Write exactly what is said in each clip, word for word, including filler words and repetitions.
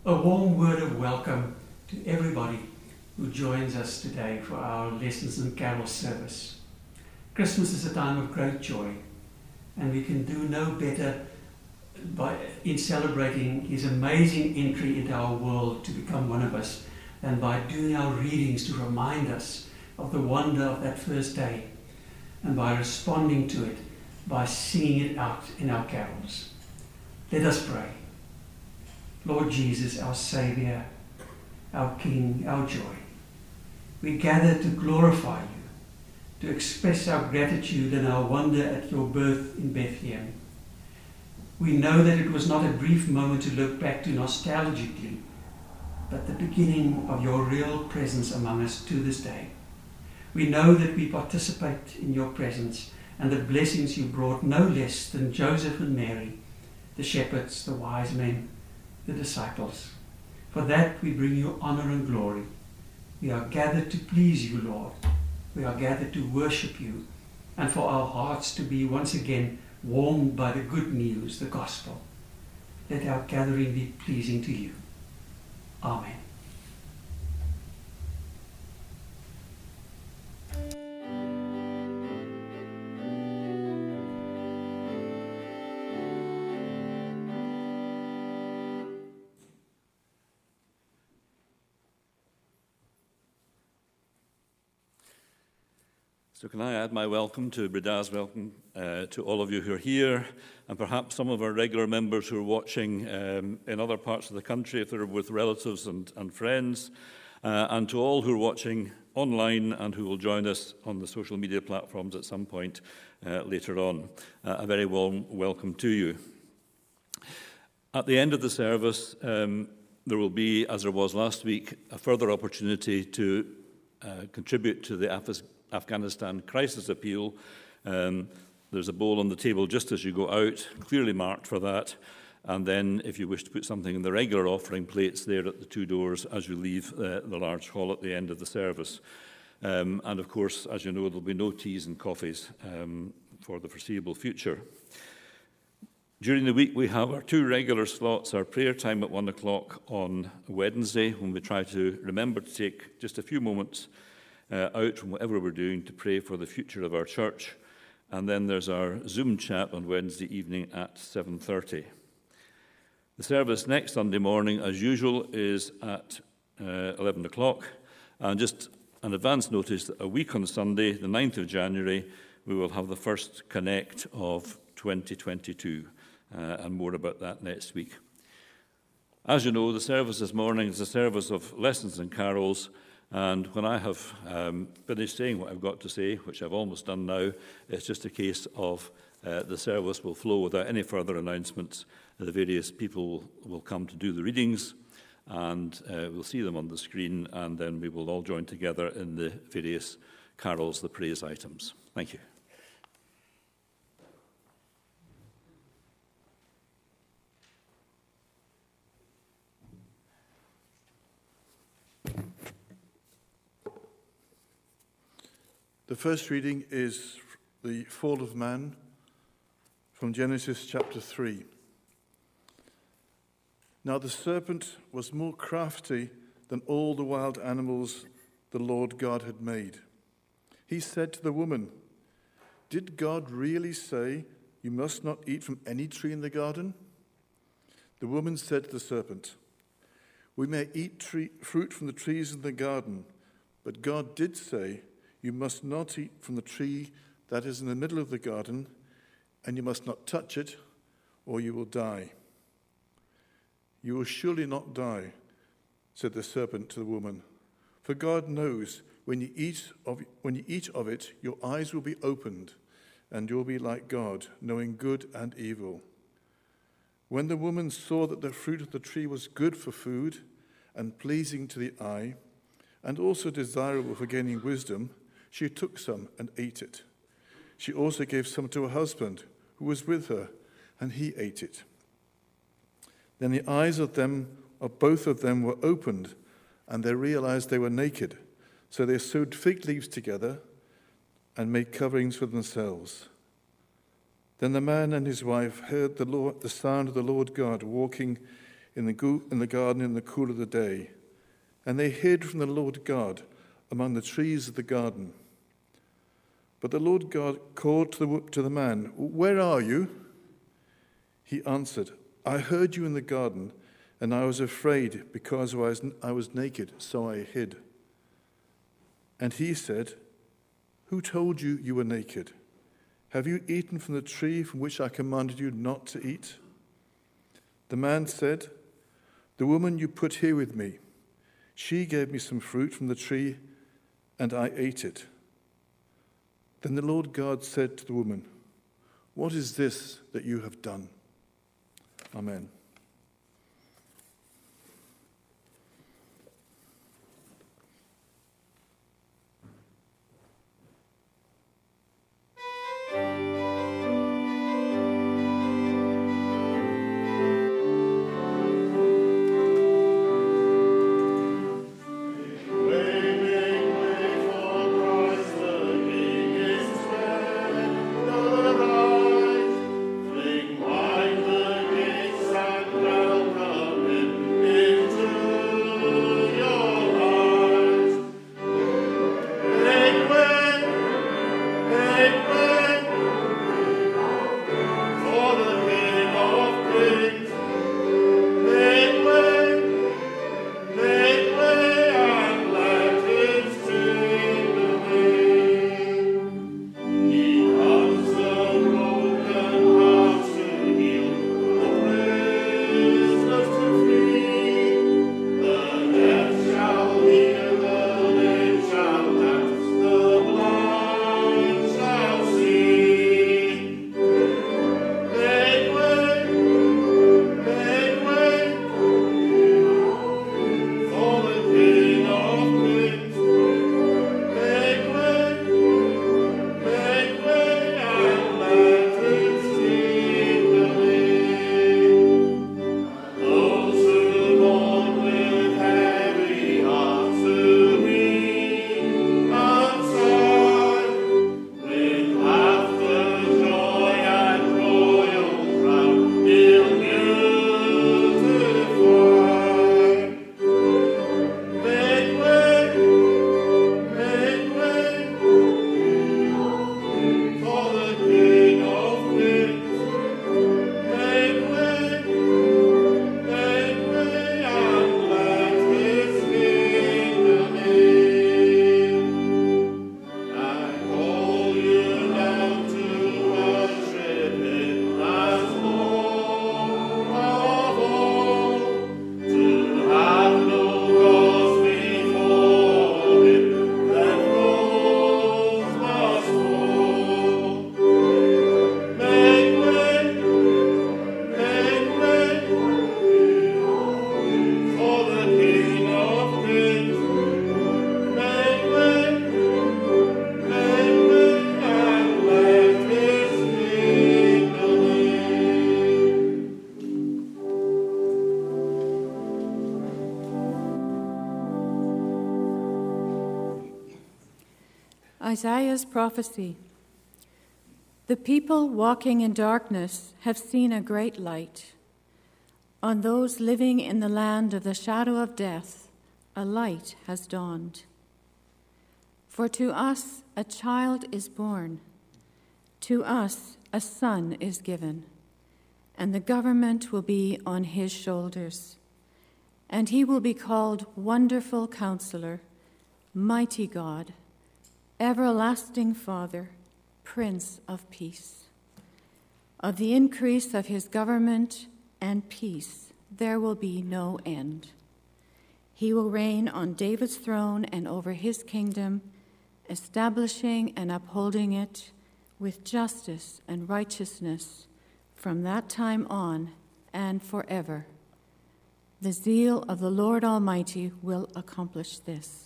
A warm word of welcome to everybody who joins us today for our Lessons and Carols service. Christmas is a time of great joy, and we can do no better by, in celebrating his amazing entry into our world to become one of us than by doing our readings to remind us of the wonder of that first day, and by responding to it by singing it out in our carols. Let us pray. Lord Jesus, our Saviour, our King, our joy, we gather to glorify you, to express our gratitude and our wonder at your birth in Bethlehem. We know that it was not a brief moment to look back to nostalgically, but the beginning of your real presence among us to this day. We know that we participate in your presence and the blessings you brought no less than Joseph and Mary, the shepherds, the wise men, the disciples. For that we bring you honor and glory. We are gathered to please you, Lord. We are gathered to worship you, and for our hearts to be once again warmed by the good news, the gospel. Let our gathering be pleasing to you. Amen. So can I add my welcome to Brida's welcome uh, to all of you who are here, and perhaps some of our regular members who are watching um, in other parts of the country if they're with relatives and, and friends, uh, and to all who are watching online and who will join us on the social media platforms at some point uh, later on. Uh, a very warm welcome to you. At the end of the service, um, there will be, as there was last week, a further opportunity to uh, contribute to the Af- Afghanistan Crisis Appeal. Um, there's a bowl on the table just as you go out, clearly marked for that. And then if you wish to put something in the regular offering plates there at the two doors as you leave uh, the large hall at the end of the service. Um, and of course, as you know, there'll be no teas and coffees um, for the foreseeable future. During the week, we have our two regular slots, our prayer time at one o'clock on Wednesday, when we try to remember to take just a few moments Uh, out from whatever we're doing to pray for the future of our church. And then there's our Zoom chat on Wednesday evening at seven thirty. The service next Sunday morning, as usual, is at uh, eleven o'clock. And just an advance notice that a week on Sunday, the ninth of January, we will have the first Connect of twenty twenty-two. Uh, and more about that next week. As you know, the service this morning is a service of lessons and carols. And when I have um, finished saying what I've got to say, which I've almost done now, it's just a case of uh, the service will flow without any further announcements. The various people will come to do the readings, and uh, we'll see them on the screen, and then we will all join together in the various carols, the praise items. Thank you. The first reading is the fall of man from Genesis chapter three. Now the serpent was more crafty than all the wild animals the Lord God had made. He said to the woman, "Did God really say you must not eat from any tree in the garden?" The woman said to the serpent, "We may eat tree, fruit from the trees in the garden, but God did say, you must not eat from the tree that is in the middle of the garden, and you must not touch it, or you will die." "You will surely not die," said the serpent to the woman, "for God knows when you eat of, when you eat of it, your eyes will be opened, and you will be like God, knowing good and evil." When the woman saw that the fruit of the tree was good for food and pleasing to the eye, and also desirable for gaining wisdom, she took some and ate it. She also gave some to her husband, who was with her, and he ate it. Then the eyes of them, of both of them, were opened, and they realized they were naked. So they sewed fig leaves together and made coverings for themselves. Then the man and his wife heard the Lord, the sound of the Lord God walking in the, go- in the garden in the cool of the day. And they hid from the Lord God among the trees of the garden. But the Lord God called to the, to the man, "Where are you?" He answered, "I heard you in the garden, and I was afraid because I was, I was naked, so I hid." And he said, "Who told you you were naked? Have you eaten from the tree from which I commanded you not to eat?" The man said, "The woman you put here with me, she gave me some fruit from the tree, and I ate it." Then the Lord God said to the woman, "What is this that you have done?" Amen. Isaiah's prophecy. The people walking in darkness have seen a great light. On those living in the land of the shadow of death, a light has dawned. For to us a child is born, to us a son is given, and the government will be on his shoulders. And he will be called Wonderful Counselor, Mighty God, Everlasting Father, Prince of Peace. Of the increase of his government and peace there will be no end. He will reign on David's throne and over his kingdom, establishing and upholding it with justice and righteousness from that time on and forever. The zeal of the Lord Almighty will accomplish this.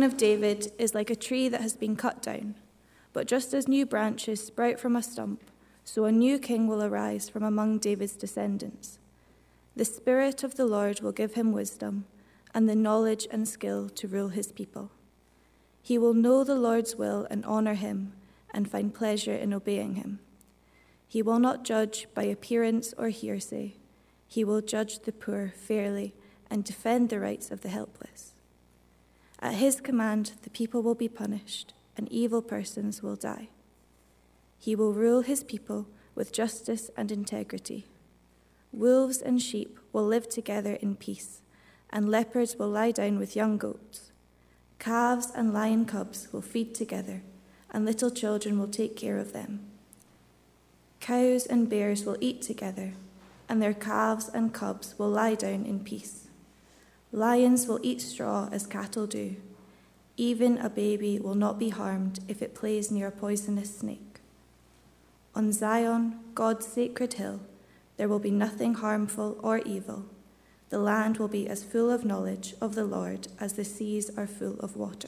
of David is like a tree that has been cut down, but just as new branches sprout from a stump, so a new king will arise from among David's descendants. The Spirit of the Lord will give him wisdom and the knowledge and skill to rule his people. He will know the Lord's will and honor him and find pleasure in obeying him. He will not judge by appearance or hearsay. He will judge the poor fairly and defend the rights of the helpless. At his command, the people will be punished, and evil persons will die. He will rule his people with justice and integrity. Wolves and sheep will live together in peace, and leopards will lie down with young goats. Calves and lion cubs will feed together, and little children will take care of them. Cows and bears will eat together, and their calves and cubs will lie down in peace. Lions will eat straw as cattle do. Even a baby will not be harmed if it plays near a poisonous snake. On Zion, God's sacred hill, there will be nothing harmful or evil. The land will be as full of knowledge of the Lord as the seas are full of water.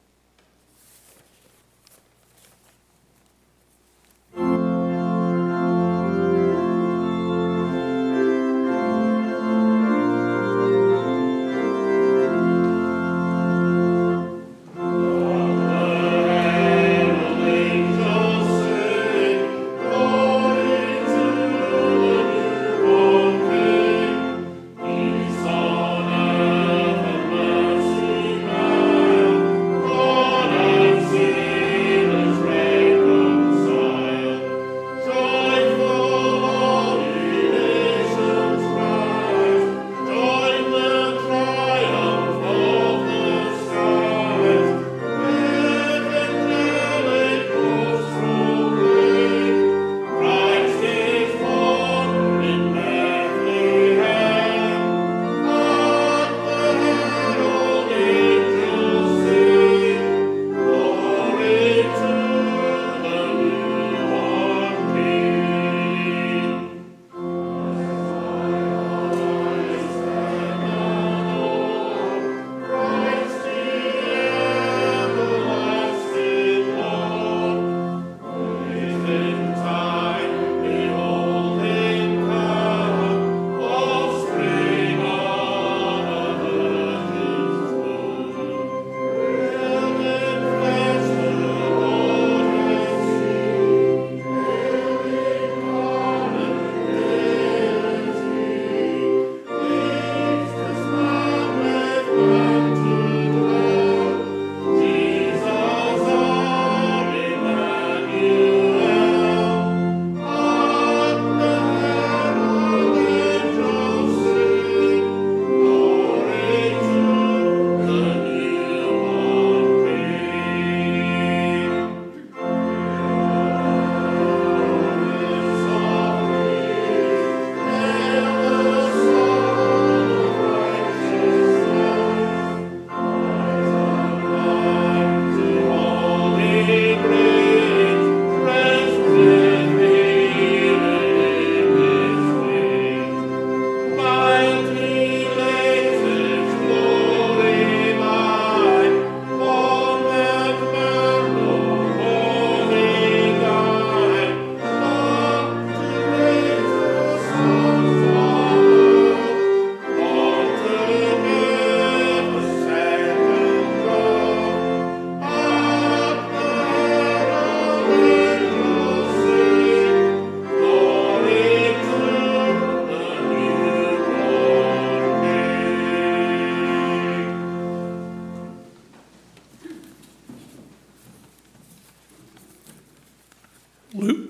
Luke,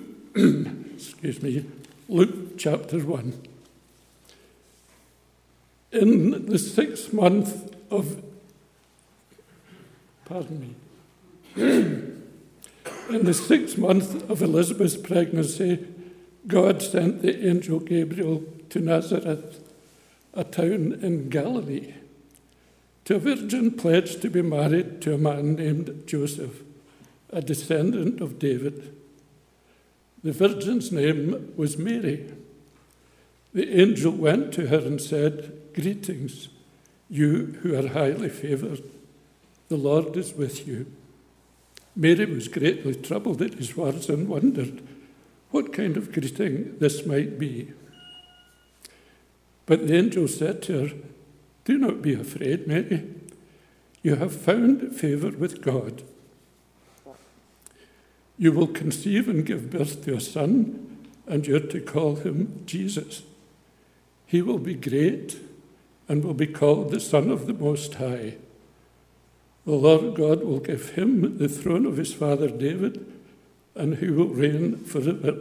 excuse me, Luke chapter one. In the sixth month of, pardon me, in the sixth month of Elizabeth's pregnancy, God sent the angel Gabriel to Nazareth, a town in Galilee, to a virgin pledged to be married to a man named Joseph, a descendant of David. The virgin's name was Mary. The angel went to her and said, "Greetings, you who are highly favored. the Lord is with you." Mary was greatly troubled at his words and wondered what kind of greeting this might be. But the angel said to her, "Do not be afraid, Mary. You have found favour with God. You will conceive and give birth to a son, and you're to call him Jesus. He will be great and will be called the Son of the Most High. The Lord God will give him the throne of his father David, and he will reign forever.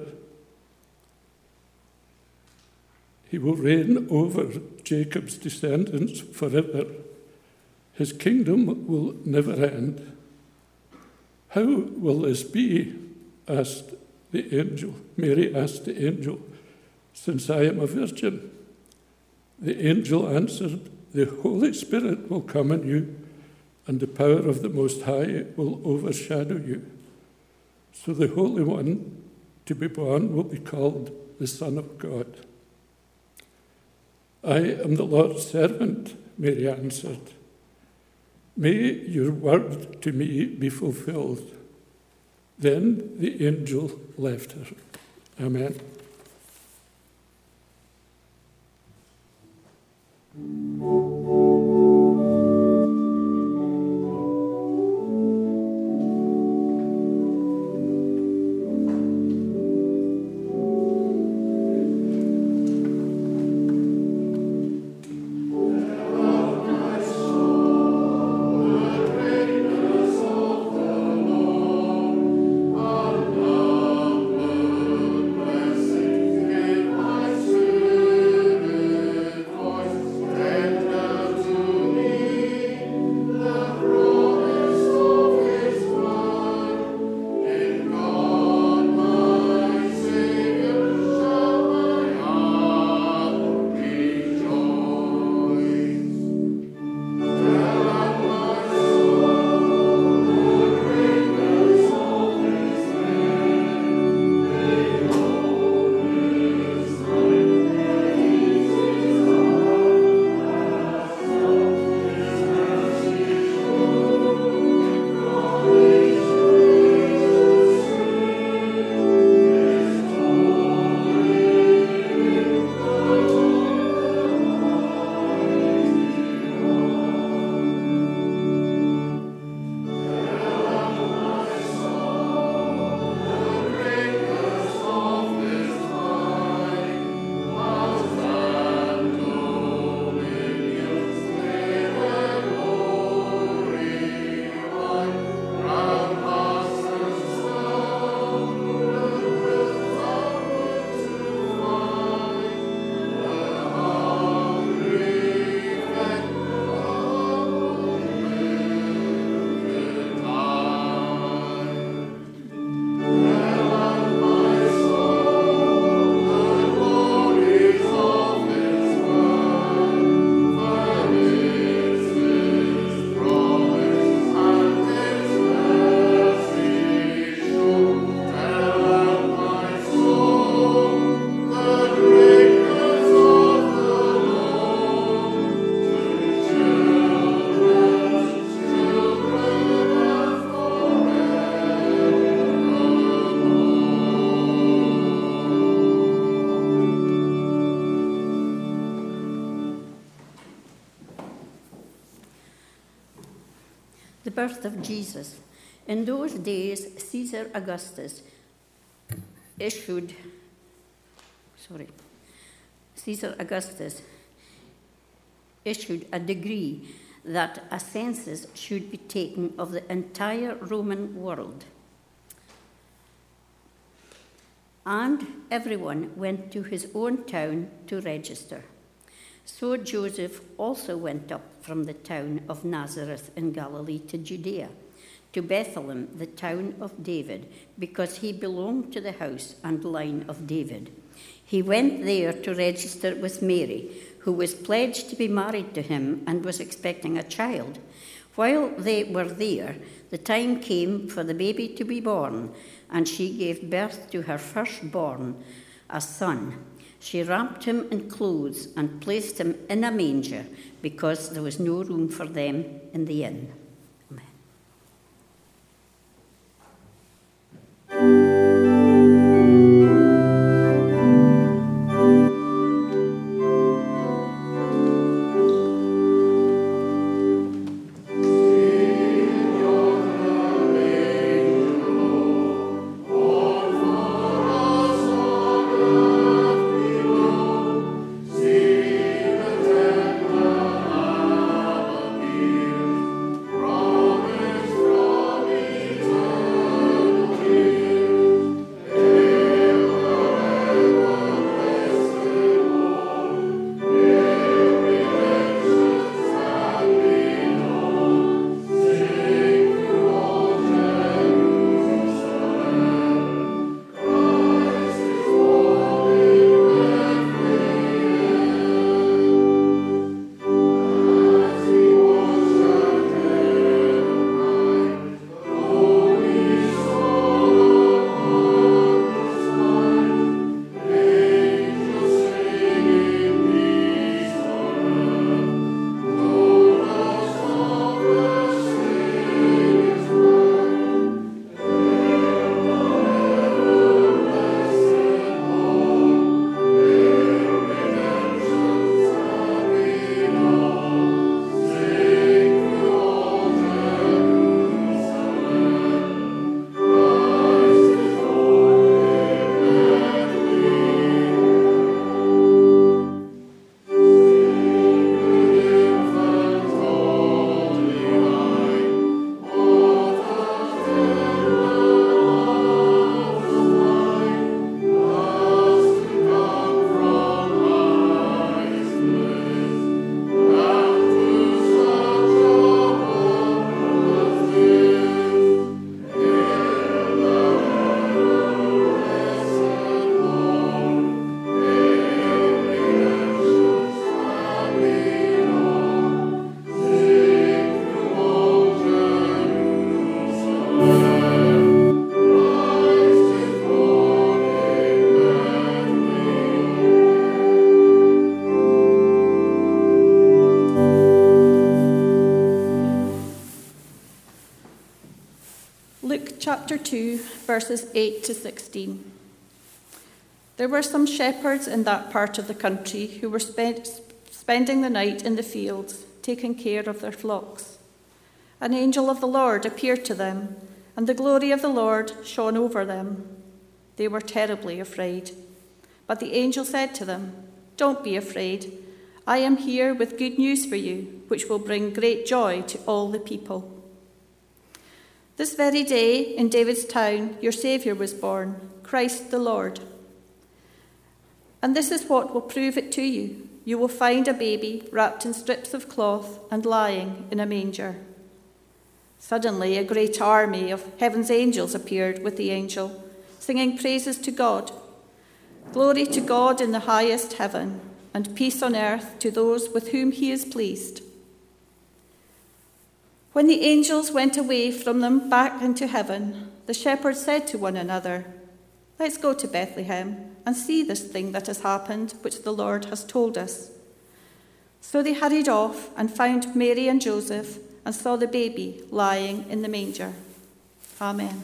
He will reign over Jacob's descendants forever. His kingdom will never end." "How will this be?" asked the angel. Mary asked the angel, "since I am a virgin?" The angel answered, "The Holy Spirit will come on you, and the power of the Most High will overshadow you. So the Holy One to be born will be called the Son of God." "I am the Lord's servant," Mary answered. "May your word to me be fulfilled." Then the angel left her. Amen. The birth of Jesus. In those days, Caesar Augustus issued, sorry, Caesar Augustus issued a decree that a census should be taken of the entire Roman world. And everyone went to his own town to register. So Joseph also went up from the town of Nazareth in Galilee to Judea, to Bethlehem, the town of David, because he belonged to the house and line of David. He went there to register with Mary, who was pledged to be married to him and was expecting a child. While they were there, the time came for the baby to be born, and she gave birth to her firstborn, a son. She wrapped him in clothes and placed him in a manger because there was no room for them in the inn. Amen. chapter two, verses eight to sixteen. There were some shepherds in that part of the country who were spend, spending the night in the fields, taking care of their flocks. An angel of the Lord appeared to them, and the glory of the Lord shone over them. They were terribly afraid. But the angel said to them, "Don't be afraid. I am here with good news for you, which will bring great joy to all the people. This very day, in David's town, your Saviour was born, Christ the Lord. And this is what will prove it to you. You will find a baby wrapped in strips of cloth and lying in a manger." Suddenly, a great army of heaven's angels appeared with the angel, singing praises to God. "Glory to God in the highest heaven, and peace on earth to those with whom he is pleased." When the angels went away from them back into heaven, the shepherds said to one another, "Let's go to Bethlehem and see this thing that has happened, which the Lord has told us." So they hurried off and found Mary and Joseph and saw the baby lying in the manger. Amen.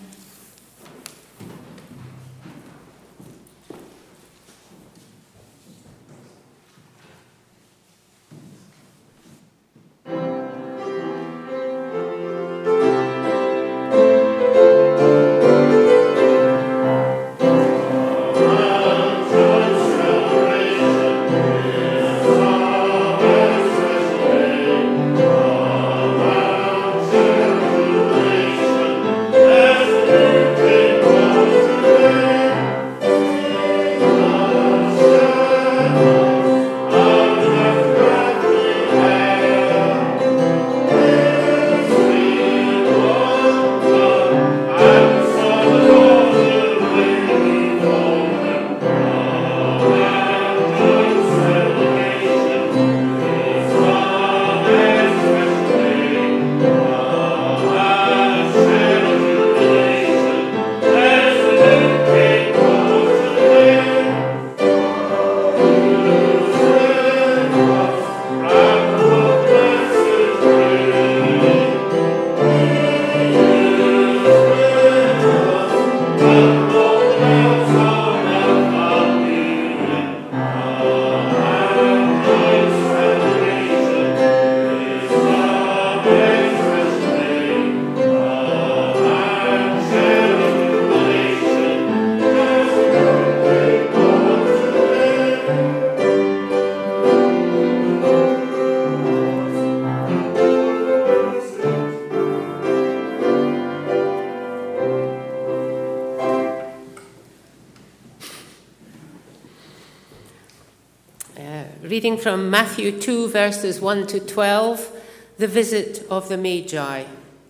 Reading from Matthew two, verses one to twelve, the visit of the Magi.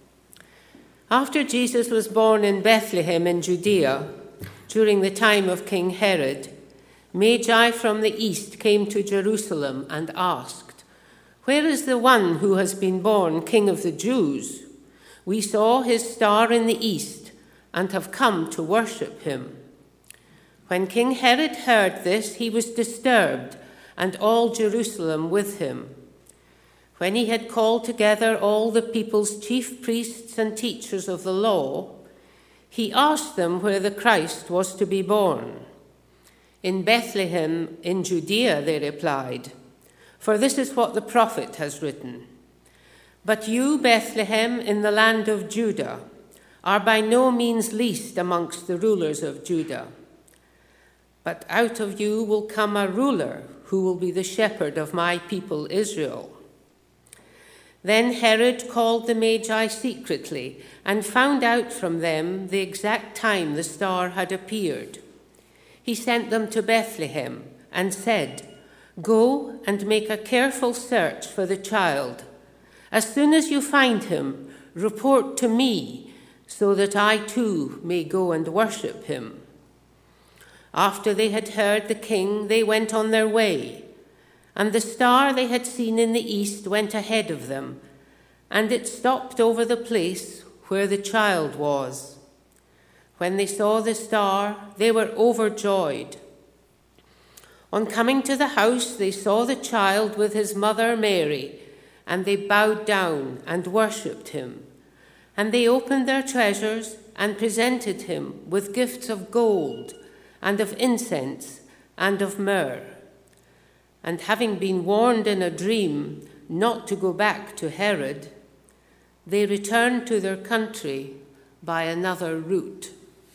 After Jesus was born in Bethlehem in Judea, during the time of King Herod, Magi from the east came to Jerusalem and asked, "Where is the one who has been born King of the Jews? We saw his star in the east and have come to worship him." When King Herod heard this, he was disturbed, and all Jerusalem with him. When he had called together all the people's chief priests and teachers of the law, he asked them where the Christ was to be born. "In Bethlehem in Judea," they replied, "for this is what the prophet has written. But you, Bethlehem, in the land of Judah, are by no means least amongst the rulers of Judah. But out of you will come a ruler who will be the shepherd of my people Israel." Then Herod called the Magi secretly and found out from them the exact time the star had appeared. He sent them to Bethlehem and said, "Go and make a careful search for the child. As soon as you find him, report to me, so that I too may go and worship him." After they had heard the king, they went on their way, and the star they had seen in the east went ahead of them, and it stopped over the place where the child was. When they saw the star, they were overjoyed. On coming to the house, they saw the child with his mother Mary, and they bowed down and worshipped him. And they opened their treasures and presented him with gifts of gold and of incense and of myrrh. And having been warned in a dream not to go back to Herod, they returned to their country by another route.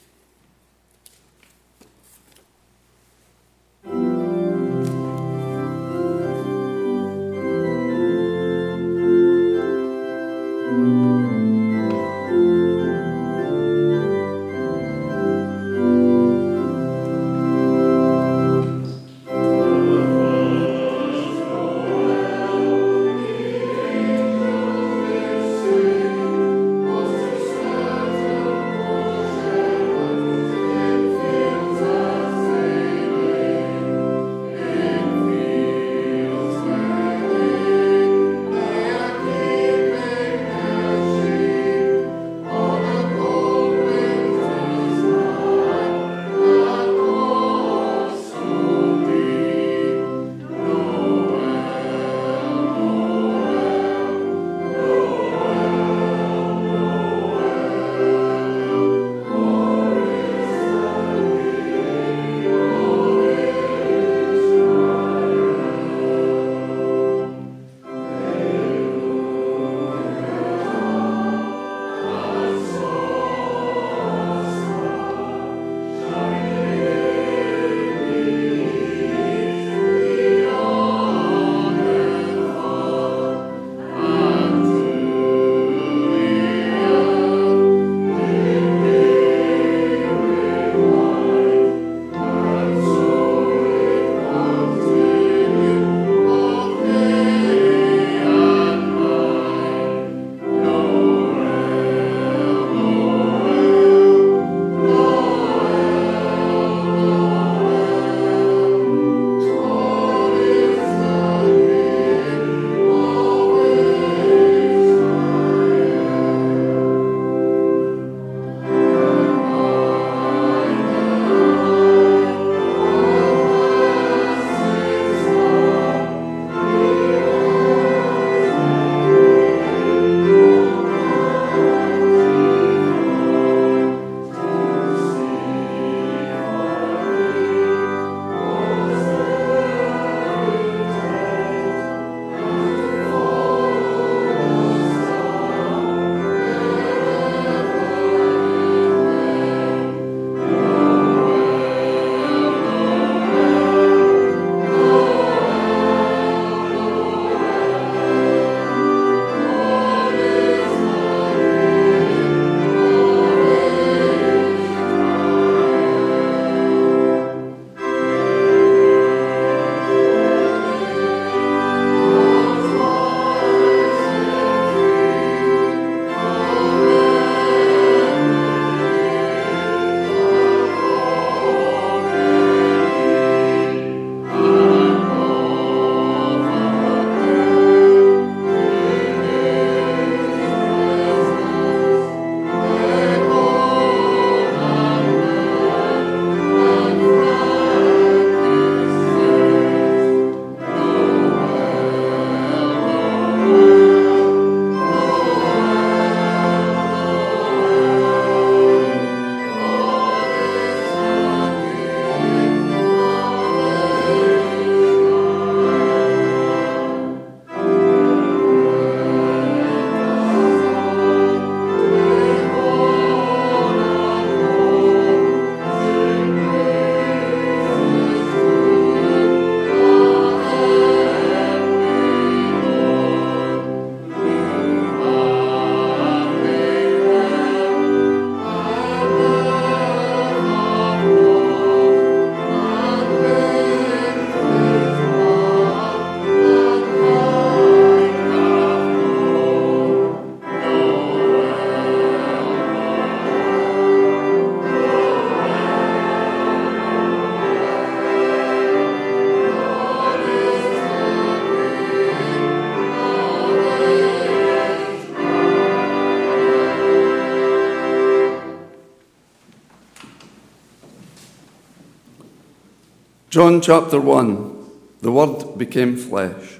John chapter one, the Word became flesh.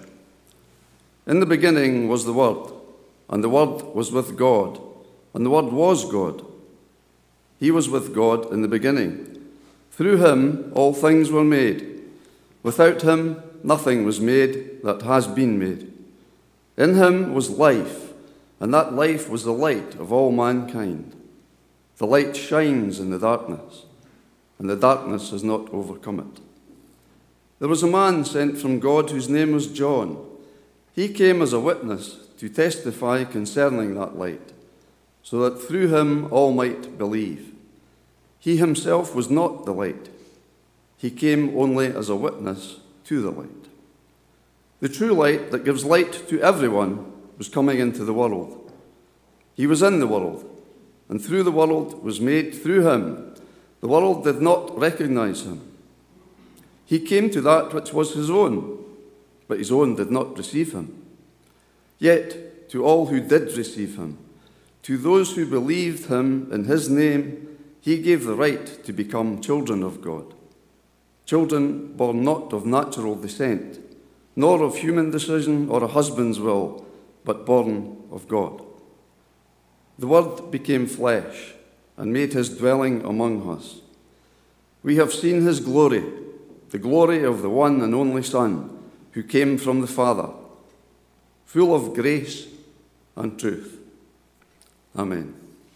In the beginning was the Word, and the Word was with God, and the Word was God. He was with God in the beginning. Through him all things were made. Without him nothing was made that has been made. In him was life, and that life was the light of all mankind. The light shines in the darkness, and the darkness has not overcome it. There was a man sent from God whose name was John. He came as a witness to testify concerning that light, so that through him all might believe. He himself was not the light. He came only as a witness to the light. The true light that gives light to everyone was coming into the world. He was in the world, and through the world was made through him. The world did not recognize him. He came to that which was his own, but his own did not receive him. Yet to all who did receive him, to those who believed him in his name, he gave the right to become children of God. Children born not of natural descent, nor of human decision or a husband's will, but born of God. The Word became flesh and made his dwelling among us. We have seen his glory, the glory of the one and only Son, who came from the Father, full of grace and truth. Amen.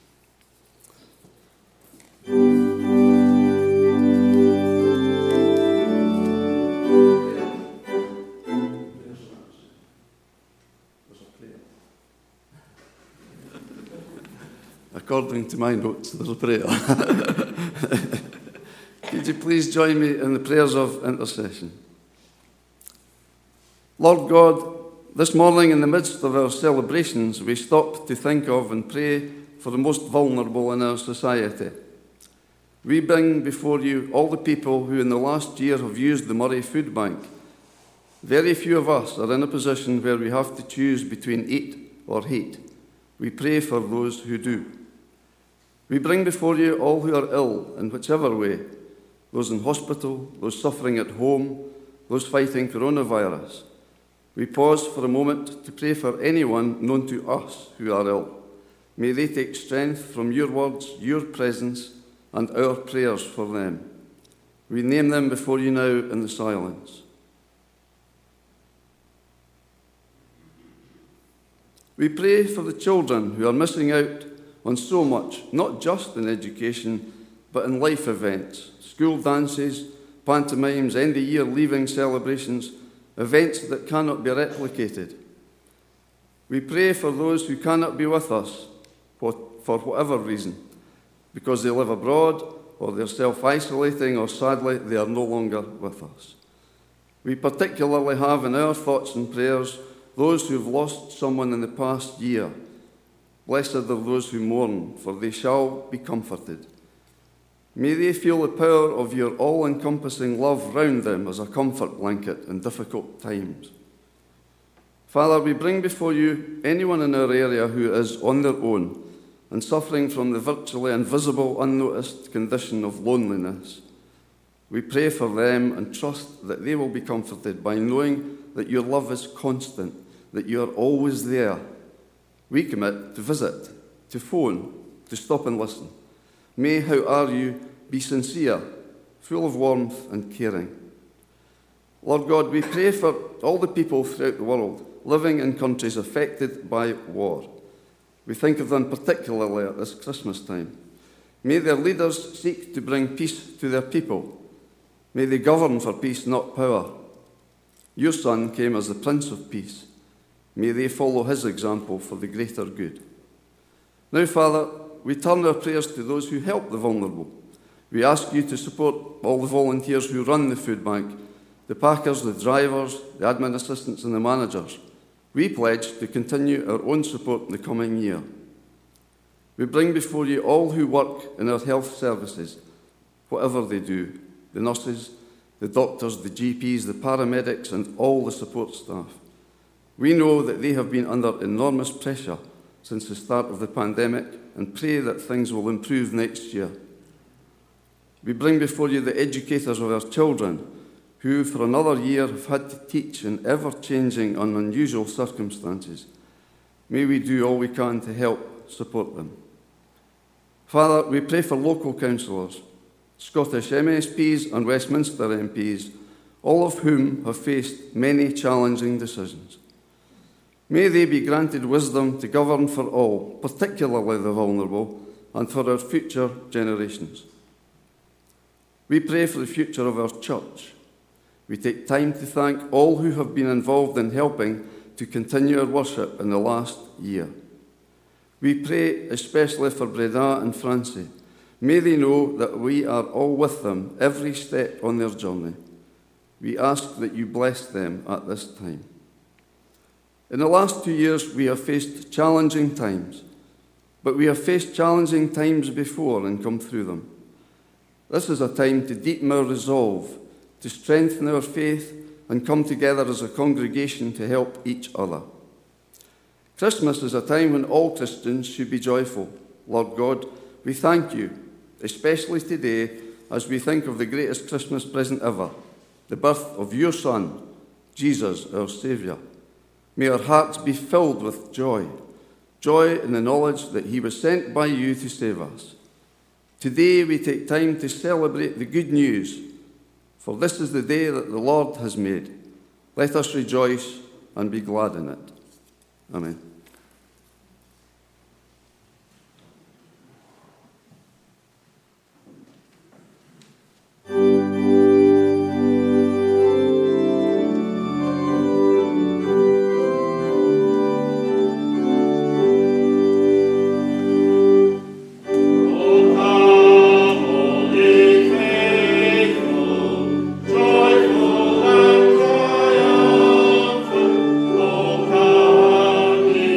According to my notes, there's a prayer. Could you please join me in the prayers of intercession? Lord God, this morning in the midst of our celebrations, we stop to think of and pray for the most vulnerable in our society. We bring before you all the people who in the last year have used the Murray Food Bank. Very few of us are in a position where we have to choose between eat or hate. We pray for those who do. We bring before you all who are ill in whichever way, those in hospital, those suffering at home, those fighting coronavirus. We pause for a moment to pray for anyone known to us who are ill. May they take strength from your words, your presence, and our prayers for them. We name them before you now in the silence. We pray for the children who are missing out on so much, not just in education, but in life events, school dances, pantomimes, end-of-year leaving celebrations, events that cannot be replicated. We pray for those who cannot be with us for whatever reason, because they live abroad, or they're self-isolating, or sadly, they are no longer with us. We particularly have in our thoughts and prayers those who have lost someone in the past year. Blessed are those who mourn, for they shall be comforted. May they feel the power of your all-encompassing love round them as a comfort blanket in difficult times. Father, we bring before you anyone in our area who is on their own and suffering from the virtually invisible, unnoticed condition of loneliness. We pray for them and trust that they will be comforted by knowing that your love is constant, that you are always there. We commit to visit, to phone, to stop and listen. May how are you be sincere, full of warmth and caring. Lord God, we pray for all the people throughout the world living in countries affected by war. We think of them particularly at this Christmas time. May their leaders seek to bring peace to their people. May they govern for peace, not power. Your Son came as the Prince of Peace. May they follow his example for the greater good. Now, Father, we turn our prayers to those who help the vulnerable. We ask you to support all the volunteers who run the food bank, the packers, the drivers, the admin assistants and the managers. We pledge to continue our own support in the coming year. We bring before you all who work in our health services, whatever they do, the nurses, the doctors, the G Ps, the paramedics and all the support staff. We know that they have been under enormous pressure since the start of the pandemic and pray that things will improve next year. We bring before you the educators of our children who for another year have had to teach in ever-changing and unusual circumstances. May we do all we can to help support them. Father, we pray for local councillors, Scottish M S Ps and Westminster M Ps, all of whom have faced many challenging decisions. May they be granted wisdom to govern for all, particularly the vulnerable, and for our future generations. We pray for the future of our church. We take time to thank all who have been involved in helping to continue our worship in the last year. We pray especially for Breda and Francie. May they know that we are all with them every step on their journey. We ask that you bless them at this time. In the last two years, we have faced challenging times, but we have faced challenging times before and come through them. This is a time to deepen our resolve, to strengthen our faith, and come together as a congregation to help each other. Christmas is a time when all Christians should be joyful. Lord God, we thank you, especially today, as we think of the greatest Christmas present ever, the birth of your Son, Jesus, our Saviour. May our hearts be filled with joy, joy in the knowledge that he was sent by you to save us. Today we take time to celebrate the good news, for this is the day that the Lord has made. Let us rejoice and be glad in it. Amen. Joyful and triumphant, O come.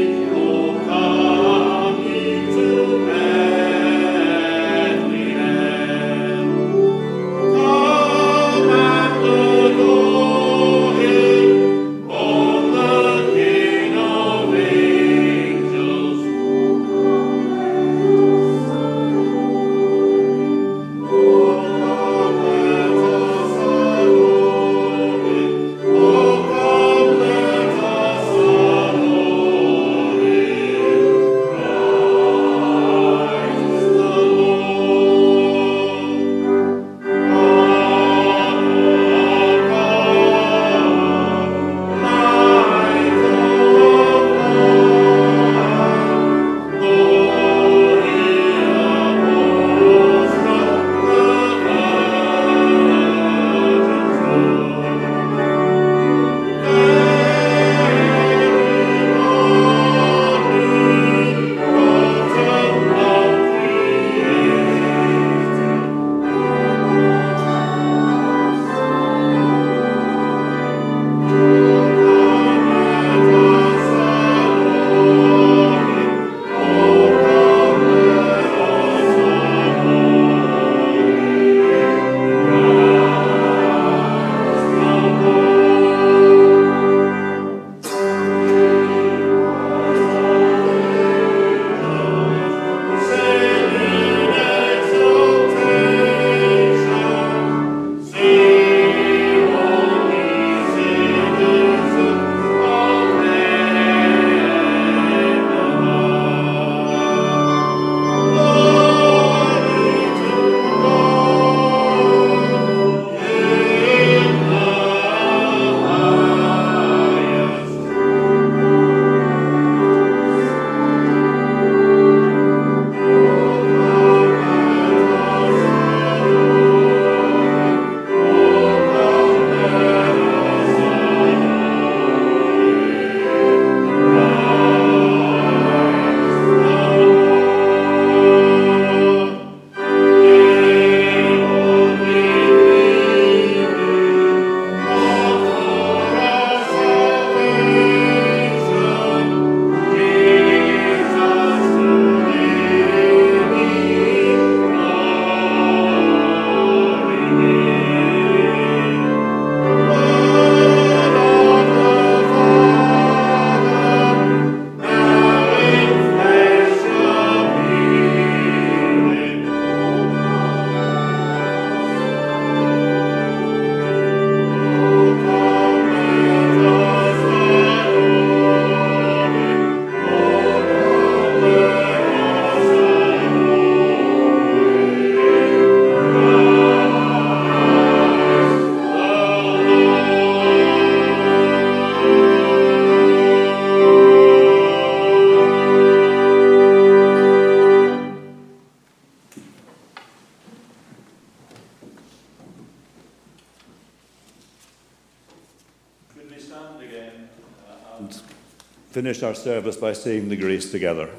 stand again uh, and finish our service by saying the grace together.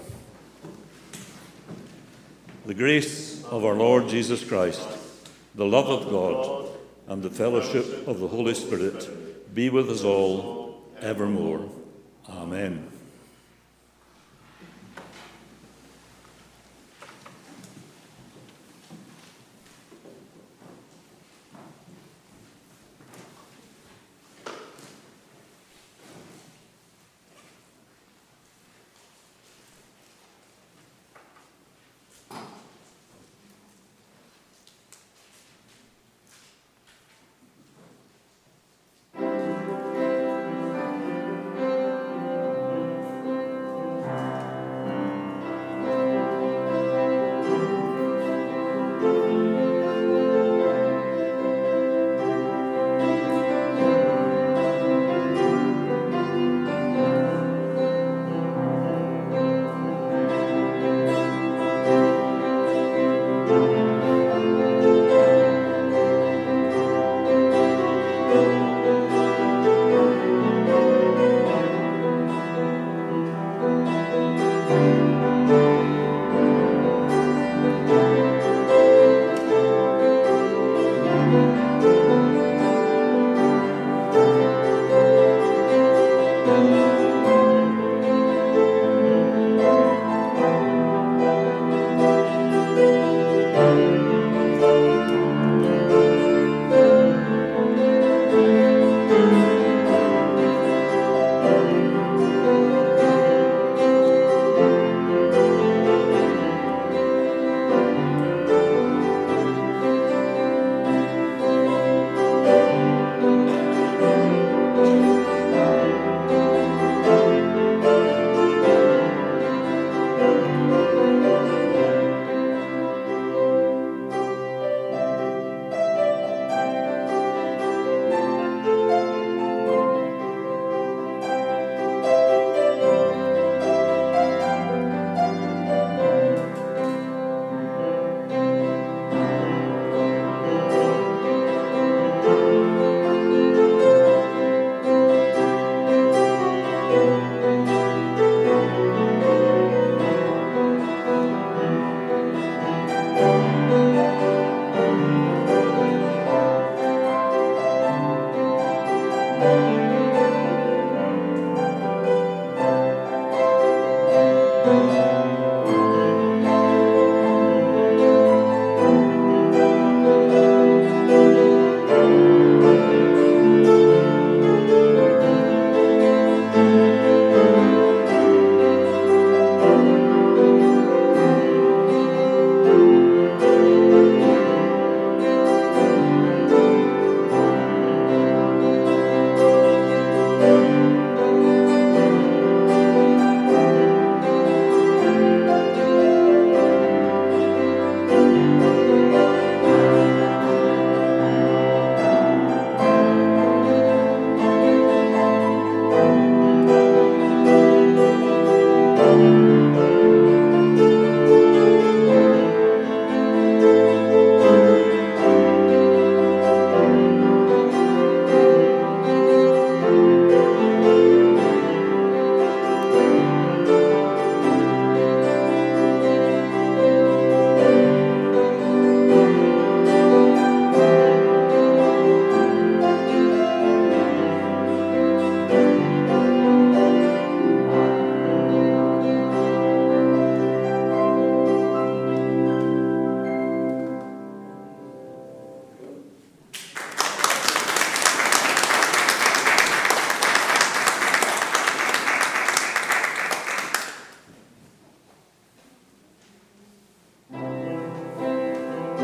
The grace of our Lord Jesus Christ, the love of God, and the fellowship of the Holy Spirit be with us all evermore. Amen. Thank you.